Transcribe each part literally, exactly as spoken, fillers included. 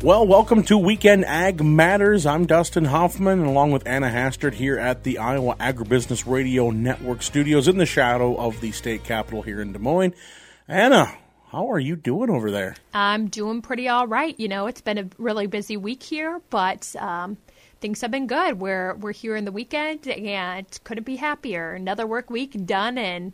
Well, welcome to Weekend Ag Matters. I'm Dustin Hoffman, along with Anna Hastert here at the Iowa Agribusiness Radio Network studios in the shadow of the state capitol here in Des Moines. Anna, how are you doing over there? I'm doing pretty all right. You know, it's been a really busy week here, but um, things have been good. We're we're here in the weekend, and couldn't be happier. Another work week done, and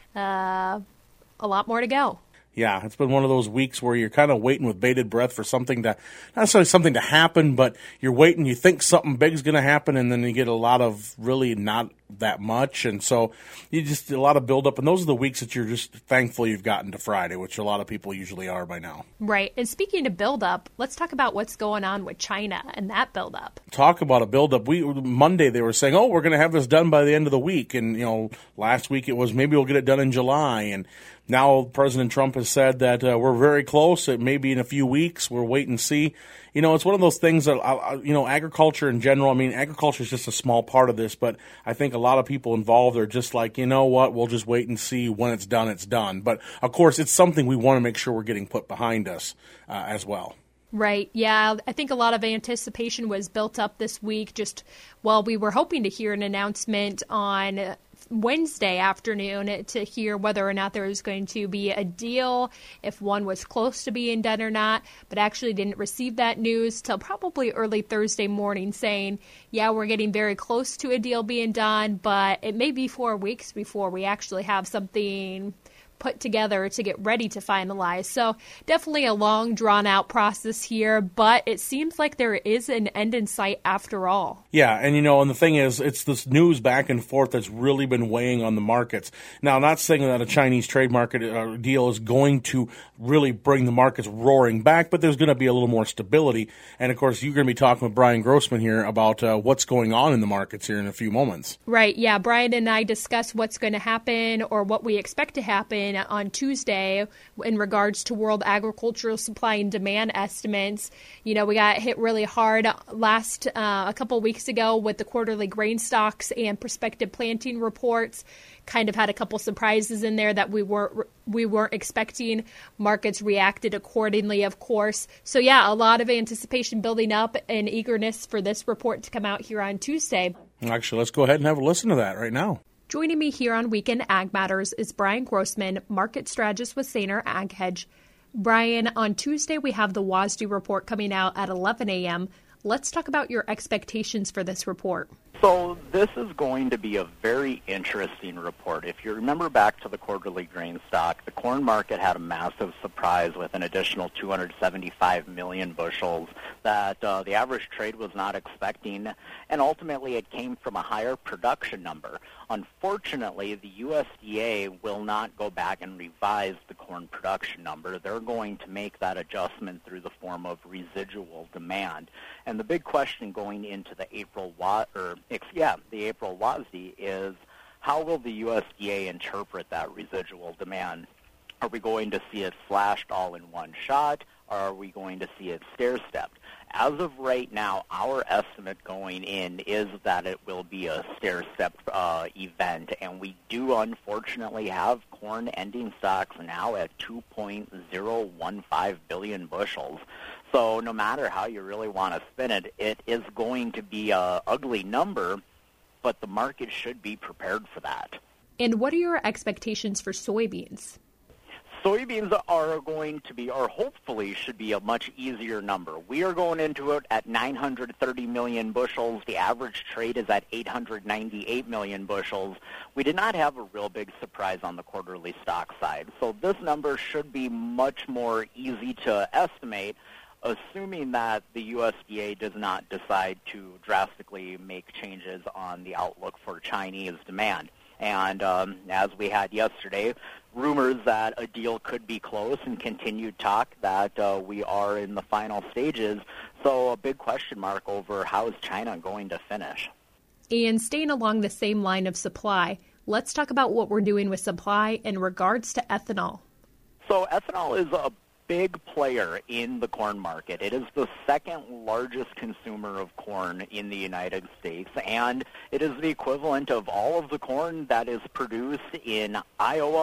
uh, a lot more to go. Yeah, it's been one of those weeks where you're kind of waiting with bated breath for something to, not necessarily something to happen, but you're waiting, you think something big is going to happen, and then you get a lot of really not that much, and so you just, a lot of buildup, and those are the weeks that you're just thankful you've gotten to Friday, which a lot of people usually are by now. Right, and speaking of buildup, let's talk about what's going on with China and that buildup. Talk about a buildup. We Monday they were saying, oh, we're going to have this done by the end of the week, and you know, last week it was maybe we'll get it done in July, and now President Trump has said that uh, we're very close. It may be in a few weeks. We'll wait and see. You know, it's one of those things that, uh, you know, agriculture in general, I mean, agriculture is just a small part of this, but I think a lot of people involved are just like, you know what, we'll just wait and see. When it's done, it's done. But, of course, it's something we want to make sure we're getting put behind us uh, as well. Right. Yeah. I think a lot of anticipation was built up this week. Just, well, we were hoping to hear an announcement on Wednesday afternoon to hear whether or not there was going to be a deal, if one was close to being done or not, but actually didn't receive that news till probably early Thursday morning saying, yeah, we're getting very close to a deal being done, but it may be four weeks before we actually have something put together to get ready to finalize. So definitely a long, drawn-out process here, but it seems like there is an end in sight after all. Yeah, and you know, and the thing is, it's this news back and forth that's really been weighing on the markets. Now, not saying that a Chinese trade market uh, deal is going to really bring the markets roaring back, but there's going to be a little more stability. And, of course, you're going to be talking with Brian Grossman here about uh, what's going on in the markets here in a few moments. Right, yeah. Brian and I discuss what's going to happen or what we expect to happen on Tuesday in regards to world agricultural supply and demand estimates. You know, we got hit really hard last uh, a couple weeks ago with the quarterly grain stocks and prospective planting reports. Kind of had a couple surprises in there that we weren't we weren't expecting. Markets reacted accordingly, of course. So yeah, a lot of anticipation building up and eagerness for this report to come out here on Tuesday. Actually, let's go ahead and have a listen to that right now. Joining me here on Weekend Ag Matters is Brian Grossman, market strategist with Saner Ag Hedge. Brian, on Tuesday we have the W A S D report coming out at eleven a.m. Let's talk about your expectations for this report. So this is going to be a very interesting report. If you remember back to the quarterly grain stock, the corn market had a massive surprise with an additional two hundred seventy-five million bushels that uh, the average trade was not expecting, and ultimately it came from a higher production number. Unfortunately, the U S D A will not go back and revise the corn production number. They're going to make that adjustment through the form of residual demand. And the big question going into the April wa- or yeah, the April W A S D is, how will the U S D A interpret that residual demand? Are we going to see it slashed all in one shot, or are we going to see it stair-stepped? As of right now, our estimate going in is that it will be a stair-step uh, event, and we do unfortunately have corn ending stocks now at two point zero one five billion bushels. So no matter how you really want to spin it, it is going to be an ugly number, but the market should be prepared for that. And what are your expectations for soybeans? Soybeans are going to be, or hopefully should be, a much easier number. We are going into it at nine hundred thirty million bushels. The average trade is at eight hundred ninety-eight million bushels. We did not have a real big surprise on the quarterly stock side. So this number should be much more easy to estimate, assuming that the U S D A does not decide to drastically make changes on the outlook for Chinese demand. And um, as we had yesterday, rumors that a deal could be close and continued talk that uh, we are in the final stages. So a big question mark over how is China going to finish. And staying along the same line of supply, let's talk about what we're doing with supply in regards to ethanol. So ethanol is a big player in the corn market. It is the second largest consumer of corn in the United States, and it is the equivalent of all of the corn that is produced in Iowa,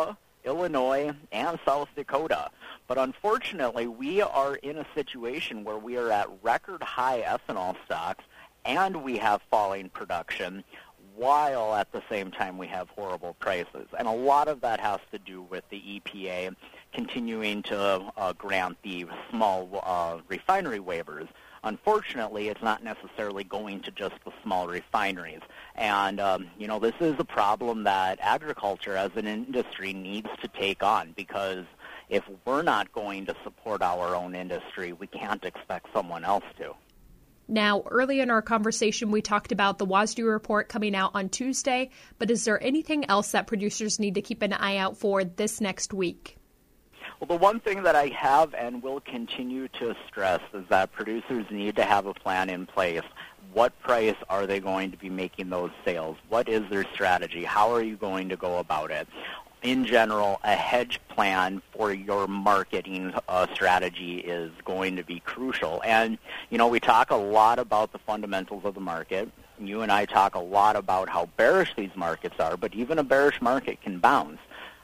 Illinois, and South Dakota. But unfortunately, we are in a situation where we are at record high ethanol stocks and we have falling production, while at the same time we have horrible prices. And a lot of that has to do with the E P A continuing to uh, grant the small uh, refinery waivers. Unfortunately, it's not necessarily going to just the small refineries. And, um, you know, this is a problem that agriculture as an industry needs to take on, because if we're not going to support our own industry, we can't expect someone else to. Now, early in our conversation, we talked about the WASDE report coming out on Tuesday, but is there anything else that producers need to keep an eye out for this next week? Well, the one thing that I have and will continue to stress is that producers need to have a plan in place. What price are they going to be making those sales? What is their strategy? How are you going to go about it? In general, a hedge plan for your marketing uh, strategy is going to be crucial. And, you know, we talk a lot about the fundamentals of the market. You and I talk a lot about how bearish these markets are, but even a bearish market can bounce.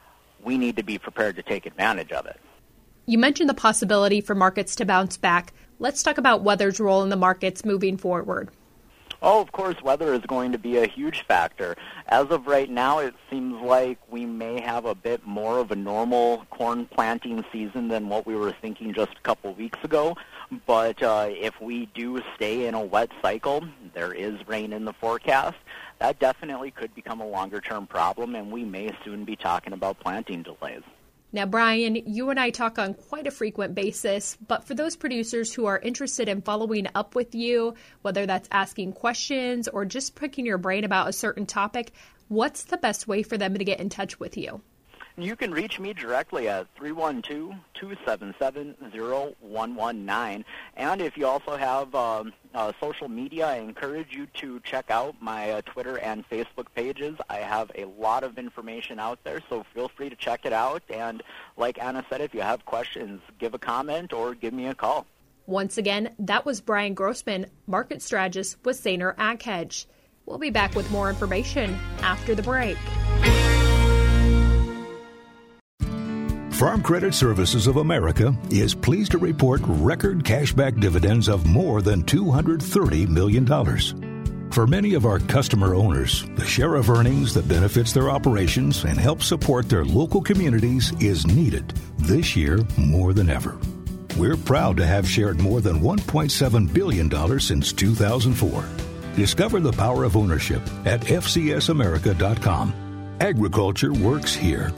We need to be prepared to take advantage of it. You mentioned the possibility for markets to bounce back. Let's talk about weather's role in the markets moving forward. Oh, of course, weather is going to be a huge factor. As of right now, it seems like we may have a bit more of a normal corn planting season than what we were thinking just a couple weeks ago. But uh, if we do stay in a wet cycle, there is rain in the forecast, that definitely could become a longer-term problem, and we may soon be talking about planting delays. Now, Brian, you and I talk on quite a frequent basis, but for those producers who are interested in following up with you, whether that's asking questions or just picking your brain about a certain topic, what's the best way for them to get in touch with you? You can reach me directly at three one two, two seven seven, zero one one nine. And if you also have um, uh, social media, I encourage you to check out my uh, Twitter and Facebook pages. I have a lot of information out there, so feel free to check it out. And like Anna said, if you have questions, give a comment or give me a call. Once again, that was Brian Grossman, market strategist with Saner AgHedge. We'll be back with more information after the break. Farm Credit Services of America is pleased to report record cashback dividends of more than two hundred thirty million dollars. For many of our customer owners, the share of earnings that benefits their operations and helps support their local communities is needed this year more than ever. We're proud to have shared more than one point seven billion dollars since two thousand four. Discover the power of ownership at F C S America dot com. Agriculture works here.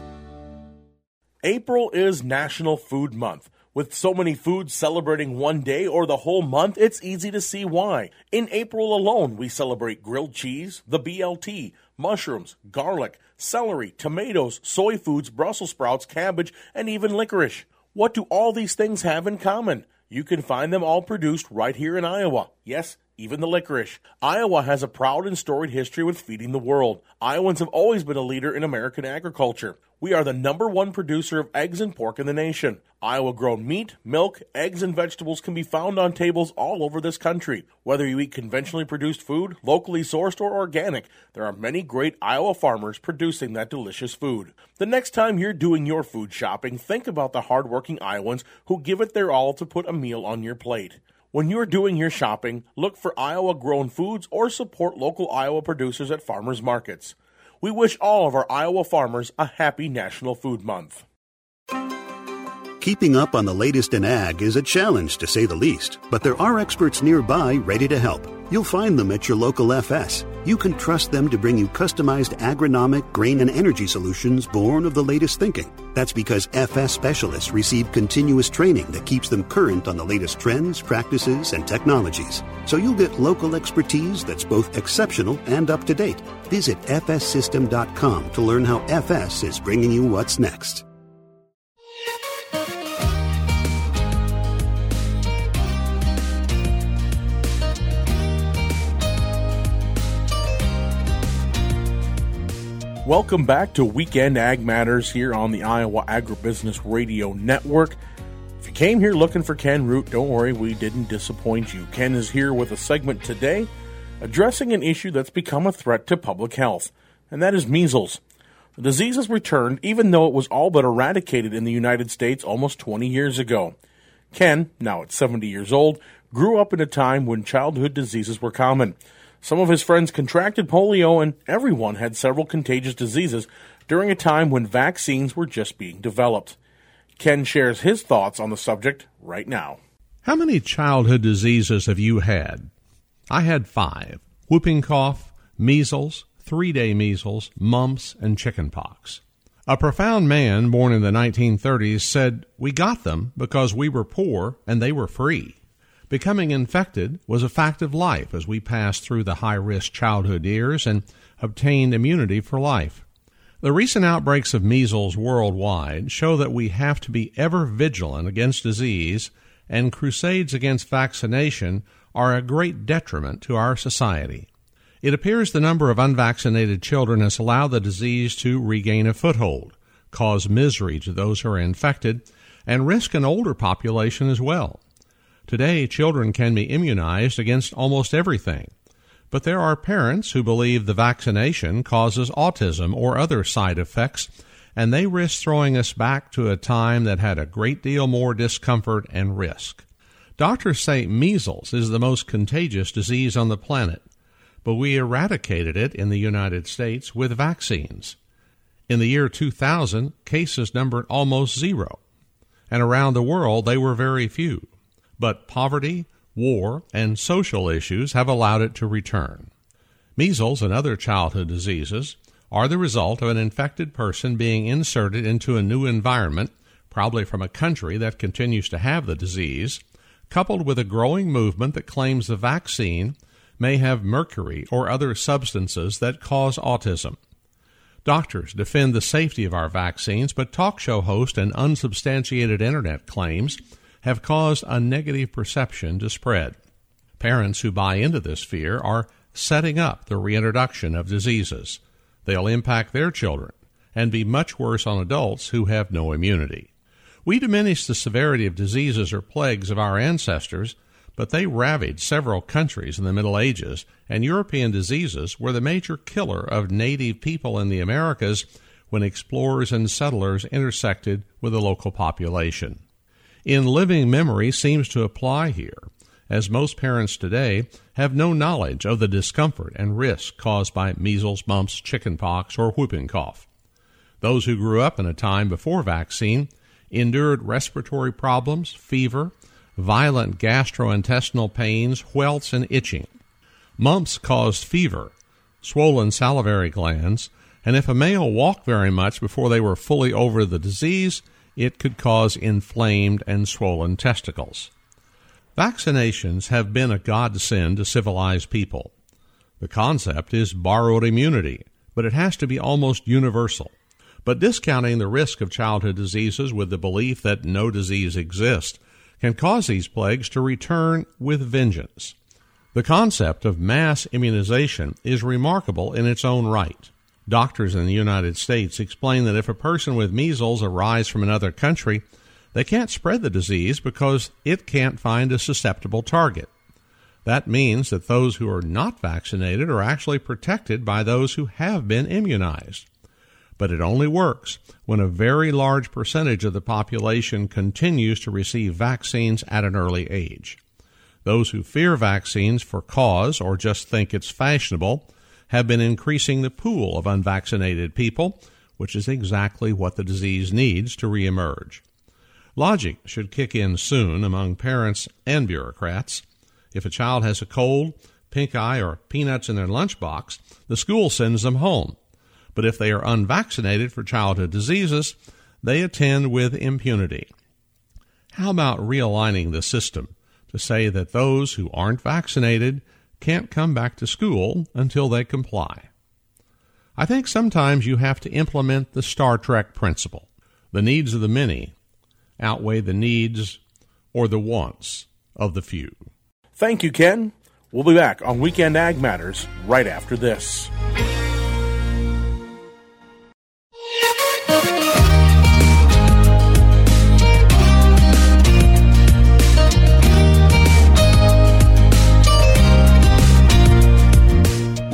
April is National Food Month. With so many foods celebrating one day or the whole month, it's easy to see why. In April alone, we celebrate grilled cheese, the B L T, mushrooms, garlic, celery, tomatoes, soy foods, Brussels sprouts, cabbage, and even licorice. What do all these things have in common? You can find them all produced right here in Iowa. Yes, even the licorice. Iowa has a proud and storied history with feeding the world. Iowans have always been a leader in American agriculture. We are the number one producer of eggs and pork in the nation. Iowa-grown meat, milk, eggs, and vegetables can be found on tables all over this country. Whether you eat conventionally produced food, locally sourced, or organic, there are many great Iowa farmers producing that delicious food. The next time you're doing your food shopping, think about the hardworking Iowans who give it their all to put a meal on your plate. When you're doing your shopping, look for Iowa-grown foods or support local Iowa producers at farmers markets. We wish all of our Iowa farmers a happy National Food Month. Keeping up on the latest in ag is a challenge, to say the least, but there are experts nearby ready to help. You'll find them at your local F S. You can trust them to bring you customized agronomic, grain, and energy solutions born of the latest thinking. That's because F S specialists receive continuous training that keeps them current on the latest trends, practices, and technologies. So you'll get local expertise that's both exceptional and up to date. Visit F S system dot com to learn how F S is bringing you what's next. Welcome back to Weekend Ag Matters here on the Iowa Agribusiness Radio Network. If you came here looking for Ken Root, don't worry, we didn't disappoint you. Ken is here with a segment today addressing an issue that's become a threat to public health, and that is measles. The disease has returned even though it was all but eradicated in the United States almost twenty years ago. Ken, now at seventy years old, grew up in a time when childhood diseases were common. Some of his friends contracted polio, and everyone had several contagious diseases during a time when vaccines were just being developed. Ken shares his thoughts on the subject right now. How many childhood diseases have you had? I had five: whooping cough, measles, three-day measles, mumps, and chickenpox. A profound man born in the nineteen thirties said, "We got them because we were poor and they were free." Becoming infected was a fact of life as we passed through the high-risk childhood years and obtained immunity for life. The recent outbreaks of measles worldwide show that we have to be ever vigilant against disease, and crusades against vaccination are a great detriment to our society. It appears the number of unvaccinated children has allowed the disease to regain a foothold, cause misery to those who are infected, and risk an older population as well. Today, children can be immunized against almost everything, but there are parents who believe the vaccination causes autism or other side effects, and they risk throwing us back to a time that had a great deal more discomfort and risk. Doctors say measles is the most contagious disease on the planet, but we eradicated it in the United States with vaccines. In the year two thousand, cases numbered almost zero, and around the world they were very few. But poverty, war, and social issues have allowed it to return. Measles and other childhood diseases are the result of an infected person being inserted into a new environment, probably from a country that continues to have the disease, coupled with a growing movement that claims the vaccine may have mercury or other substances that cause autism. Doctors defend the safety of our vaccines, but talk show hosts and unsubstantiated internet claims have caused a negative perception to spread. Parents who buy into this fear are setting up the reintroduction of diseases. They'll impact their children and be much worse on adults who have no immunity. We diminish the severity of diseases or plagues of our ancestors, but they ravaged several countries in the Middle Ages, and European diseases were the major killer of native people in the Americas when explorers and settlers intersected with the local population. In living memory seems to apply here, as most parents today have no knowledge of the discomfort and risk caused by measles, mumps, chickenpox, or whooping cough. Those who grew up in a time before vaccine endured respiratory problems, fever, violent gastrointestinal pains, welts, and itching. Mumps caused fever, swollen salivary glands, and if a male walked very much before they were fully over the disease, it could cause inflamed and swollen testicles. Vaccinations have been a godsend to civilized people. The concept is borrowed immunity, but it has to be almost universal. But discounting the risk of childhood diseases with the belief that no disease exists can cause these plagues to return with vengeance. The concept of mass immunization is remarkable in its own right. Doctors in the United States explain that if a person with measles arrives from another country, they can't spread the disease because it can't find a susceptible target. That means that those who are not vaccinated are actually protected by those who have been immunized. But it only works when a very large percentage of the population continues to receive vaccines at an early age. Those who fear vaccines for cause or just think it's fashionable have been increasing the pool of unvaccinated people, which is exactly what the disease needs to reemerge. Logic should kick in soon among parents and bureaucrats. If a child has a cold, pink eye, or peanuts in their lunchbox, the school sends them home. But if they are unvaccinated for childhood diseases, they attend with impunity. How about realigning the system to say that those who aren't vaccinated can't come back to school until they comply? I think sometimes you have to implement the Star Trek principle. The needs of the many outweigh the needs or the wants of the few. Thank you, Ken. We'll be back on Weekend Ag Matters right after this.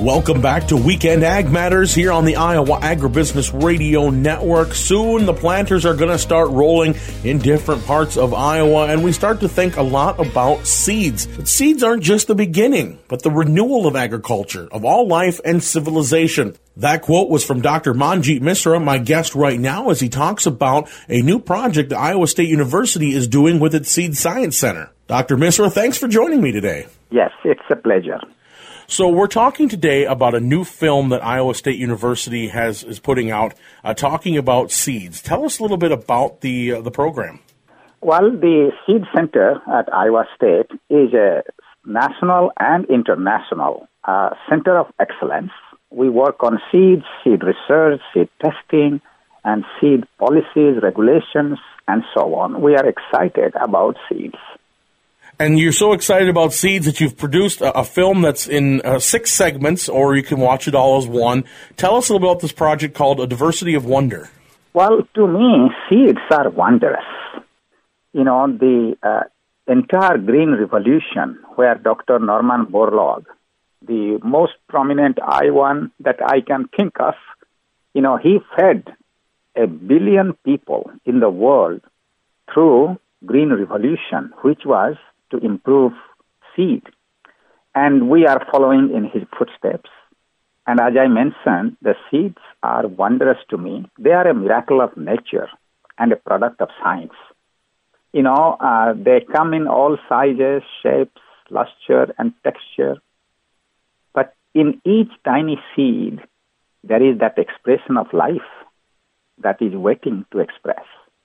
Welcome back to Weekend Ag Matters here on the Iowa Agribusiness Radio Network. Soon the planters are going to start rolling in different parts of Iowa, and we start to think a lot about seeds. But seeds aren't just the beginning, but the renewal of agriculture, of all life and civilization. That quote was from Doctor Manjeet Misra, my guest right now, as he talks about a new project that Iowa State University is doing with its Seed Science Center. Doctor Misra, thanks for joining me today. Yes, it's a pleasure. So we're talking today about a new film that Iowa State University has is putting out, uh, talking about seeds. Tell us a little bit about the uh, the program. Well, the Seed Center at Iowa State is a national and international uh, center of excellence. We work on seeds, seed research, seed testing, and seed policies, regulations, and so on. We are excited about seeds. And you're so excited about seeds that you've produced a, a film that's in uh, six segments, or you can watch it all as one. Tell us a little about this project called A Diversity of Wonder. Well, to me, seeds are wondrous. You know, the uh, entire Green Revolution, where Doctor Norman Borlaug, the most prominent Iowan that I can think of, you know, he fed a billion people in the world through Green Revolution, which was to improve seed. And we are following in his footsteps. And as I mentioned, the seeds are wondrous to me. They are a miracle of nature and a product of science. You know, uh, they come in all sizes, shapes, luster, and texture. But in each tiny seed, there is that expression of life that is waiting to express.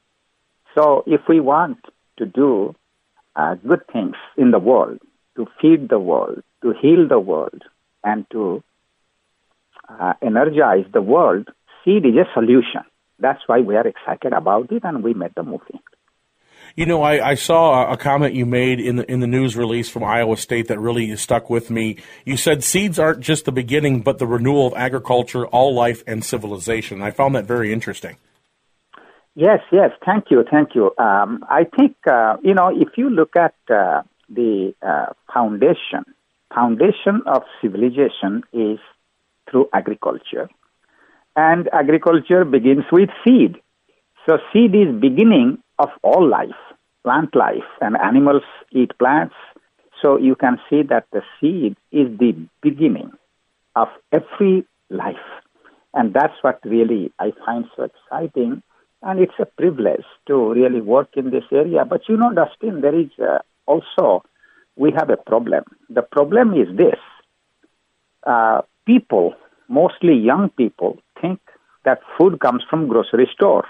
So if we want to do Uh, good things in the world, to feed the world, to heal the world, and to uh, energize the world, seed is a solution. That's why we are excited about it, and we made the movie. You know, I, I saw a comment you made in the in the news release from Iowa State that really stuck with me. You said seeds aren't just the beginning, but the renewal of agriculture, all life, and civilization. I found that very interesting. Yes, yes. Thank you. Thank you. Um, I think, uh, you know, if you look at uh, the uh, foundation, foundation of civilization is through agriculture. And agriculture begins with seed. So seed is beginning of all life, plant life, and animals eat plants. So you can see that the seed is the beginning of every life. And that's what really I find so exciting. And it's a privilege to really work in this area. But you know, Dustin, there is uh, also, we have a problem. The problem is this. Uh, people, mostly young people, think that food comes from grocery store.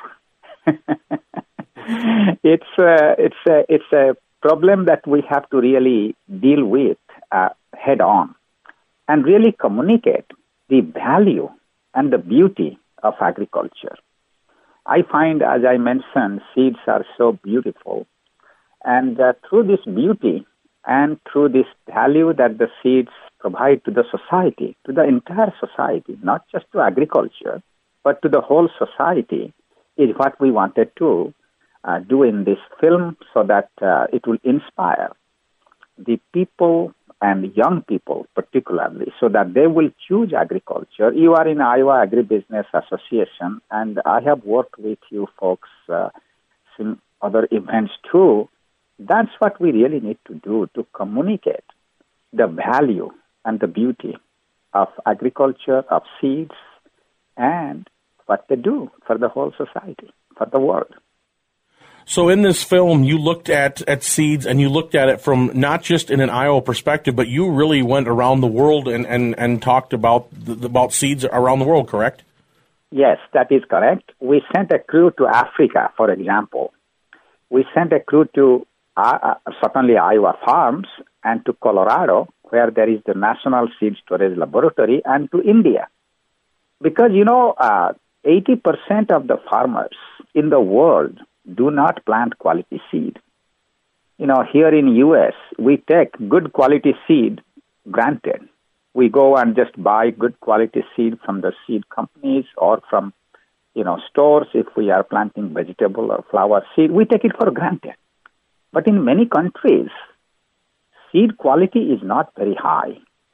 it's, uh, it's, a, it's a problem that we have to really deal with uh, head on and really communicate the value and the beauty of agriculture. I find, as I mentioned, seeds are so beautiful. And uh, through this beauty and through this value that the seeds provide to the society, to the entire society, not just to agriculture, but to the whole society, is what we wanted to uh, do in this film so that uh, it will inspire the people and young people particularly, so that they will choose agriculture. You are in Iowa Agribusiness Association, and I have worked with you folks uh, in other events too. That's what we really need to do, to communicate the value and the beauty of agriculture, of seeds, and what they do for the whole society, for the world. So in this film, you looked at, at seeds, and you looked at it from not just in an Iowa perspective, but you really went around the world and, and, and talked about the, about seeds around the world, correct? Yes, that is correct. We sent a crew to Africa, for example. We sent a crew to uh, certainly Iowa farms and to Colorado, where there is the National Seed Storage Laboratory, and to India. Because, you know, uh, eighty percent of the farmers in the world do not plant quality seed. You know, here in U S, we take good quality seed granted. We go and just buy good quality seed from the seed companies or from, you know, stores. If we are planting vegetable or flower seed, we take it for granted. But in many countries, seed quality is not very high.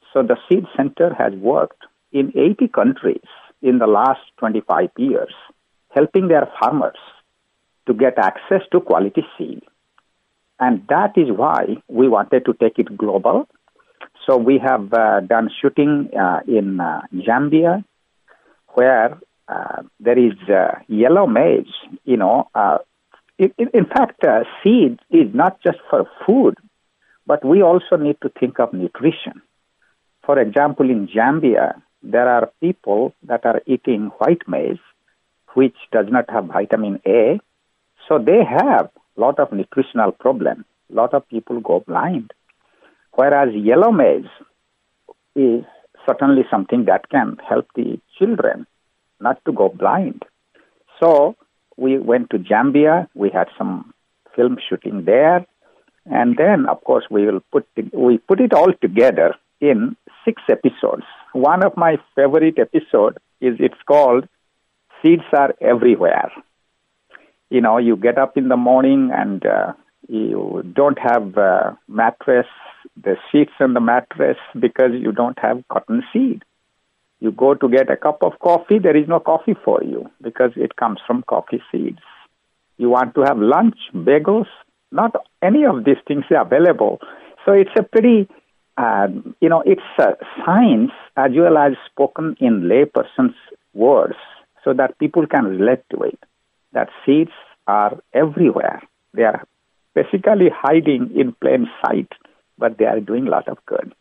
So the Seed Center has worked in eighty countries in the last twenty-five years, helping their farmers to get access to quality seed. And that is why we wanted to take it global. So we have uh, done shooting uh, in uh, Zambia, where uh, there is uh, yellow maize. You know, uh, it, it, in fact, uh, seed is not just for food, but we also need to think of nutrition. For example, in Zambia, there are people that are eating white maize, which does not have vitamin A. So they have a lot of nutritional problems. A lot of people go blind. Whereas yellow maize is certainly something that can help the children not to go blind. So we went to Zambia. We had some film shooting there. And then, of course, we will put it, we put it all together in six episodes. One of my favorite episodes is it's called Seeds Are Everywhere. You know, you get up in the morning and uh, you don't have a mattress, the sheets on the mattress because you don't have cotton seed. You go to get a cup of coffee, there is no coffee for you because it comes from coffee seeds. You want to have lunch, bagels, not any of these things are available. So it's a pretty, uh, you know, it's uh, science as well as spoken in layperson's words so that people can relate to it, that seeds are everywhere. They are basically hiding in plain sight, but they are doing a lot of good.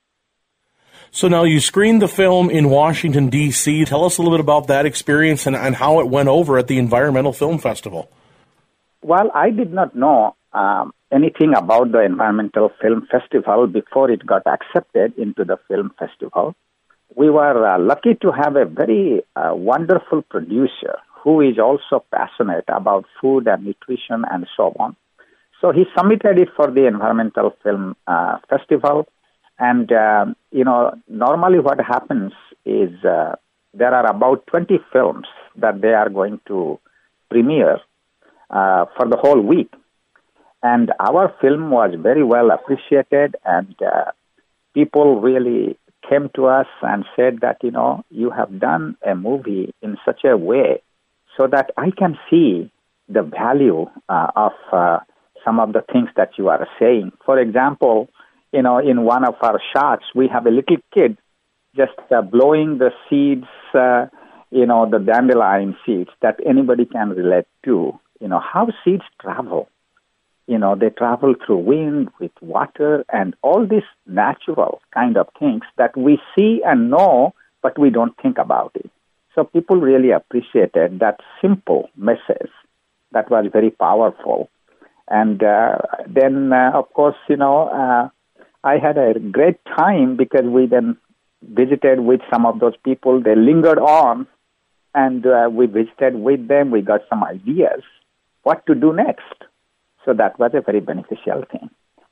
So now you screened the film in Washington, D C Tell us a little bit about that experience and, and how it went over at the Environmental Film Festival. Well, I did not know um, anything about the Environmental Film Festival before it got accepted into the film festival. We were uh, lucky to have a very uh, wonderful producer who is also passionate about food and nutrition and so on. So he submitted it for the Environmental Film uh, Festival. And, uh, you know, normally what happens is uh, there are about twenty films that they are going to premiere uh, for the whole week. And our film was very well appreciated, and uh, people really came to us and said that, you know, you have done a movie in such a way so that I can see the value uh, of uh, some of the things that you are saying. For example, you know, in one of our shots, we have a little kid just uh, blowing the seeds, uh, you know, the dandelion seeds that anybody can relate to. You know, how seeds travel. You know, they travel through wind, with water, and all these natural kind of things that we see and know, but we don't think about it. So people really appreciated that simple message that was very powerful. And uh, then, uh, of course, you know, uh, I had a great time because we then visited with some of those people. They lingered on, and uh, we visited with them. We got some ideas what to do next. So that was a very beneficial thing.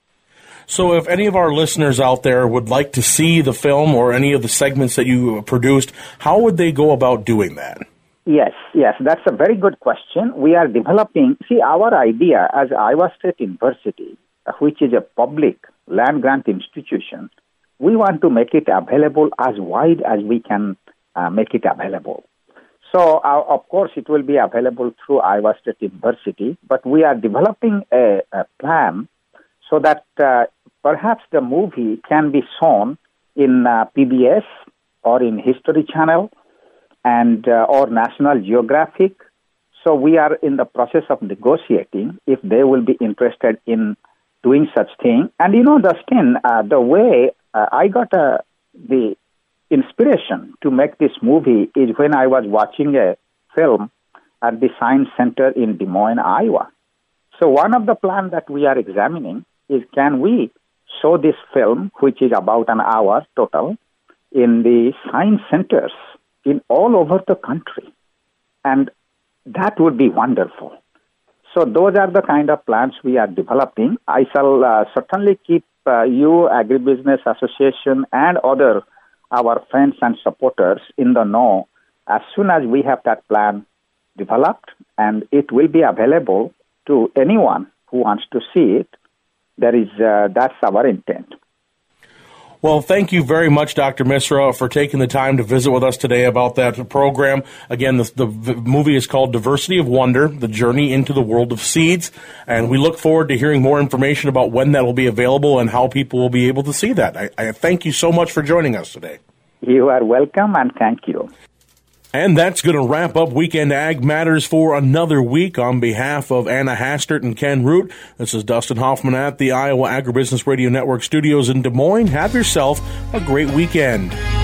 So if any of our listeners out there would like to see the film or any of the segments that you produced, how would they go about doing that? Yes, yes, that's a very good question. We are developing, see, our idea as Iowa State University, which is a public land-grant institution, we want to make it available as wide as we can uh, make it available. So, uh, of course, it will be available through Iowa State University, but we are developing a, a plan so that uh, perhaps the movie can be shown in uh, P B S or in History Channel and uh, or National Geographic. So we are in the process of negotiating if they will be interested in doing such thing. And, you know, Dustin, uh, the way uh, I got uh, the inspiration to make this movie is when I was watching a film at the Science Center in Des Moines, Iowa. So one of the plans that we are examining is can we show this film, which is about an hour total, in the science centers in all over the country. And that would be wonderful. So those are the kind of plans we are developing. I shall uh, certainly keep uh, you, Agribusiness Association, and other our friends and supporters in the know as soon as we have that plan developed, and it will be available to anyone who wants to see it. There is uh, that's our intent. Well, thank you very much, Doctor Misra, for taking the time to visit with us today about that program. Again, the, the movie is called Diversity of Wonder, The Journey into the World of Seeds, and we look forward to hearing more information about when that will be available and how people will be able to see that. I, I thank you so much for joining us today. You are welcome, and thank you. And that's going to wrap up Weekend Ag Matters for another week. On behalf of Anna Hastert and Ken Root, this is Dustin Hoffman at the Iowa Agribusiness Radio Network studios in Des Moines. Have yourself a great weekend.